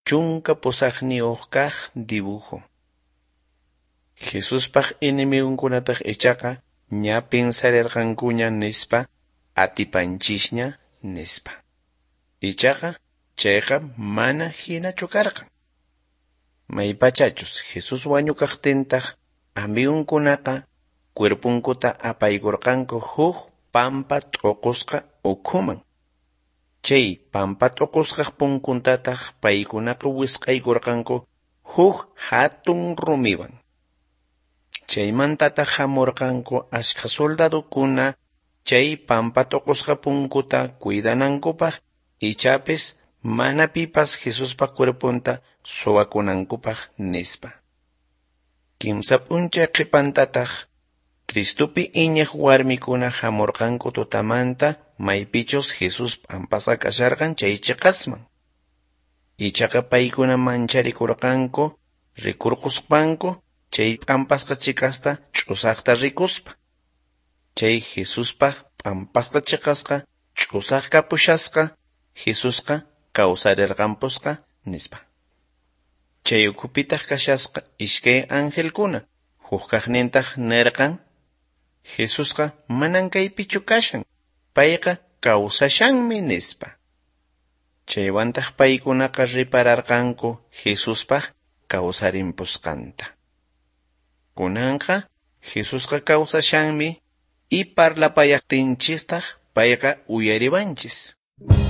chunka pusaqniyuq kaq dibujo. Jesuspaq inimigukunataq ichaqa ña pensarirqankuña nispa atipanchishña nispa. Ichaqa chayqa mana hinachu karqan. Maypachachus Jesus wañukaqtintaq amigukunaqa cuerpunkuta apaykurqanku huk pampa t'uqusqa ukhuman. Chay pampa t'uqusqaq punkuntataq paykunaqa wisq'aykurqanku huk hatun rumiwan. Chaymantataq hamurqanku ashka soldadukuna chay pampa t'uqusqa punkuta cuidanankupaq ichapis mana pipas Jesuspa cuerpunta suwakunankupaq nispa. Kimsa p'unchay qhipantataq Cristupi iñiq warmikuna hamurqanku tutamanta maypichus Jesus pampasqa kasharqan chay chiqasman. Ichaqa paykuna mancharikurqanku rikurquspanku chay pampasqa chiqasta ch'usaqta rikuspa. Chay Jesuspaq pampasqa chiqasqa ch'usaq kapushasqa Jesusqa kawsarirqanpusqa nispa. Chay ukhupitaq kashasqa ishkay angelkuna huk kaqnintaq nirqan Jesusqa manan kaypichu kashan, payqa kawsashanmi nispa. Chaywantaq paykunaqa ripararqanku Jesuspaq kawsarimpusqanta. Kunanqa Jesusqa kawsashanmi y parlapayaqtinchistaq payqa uyariwanchis.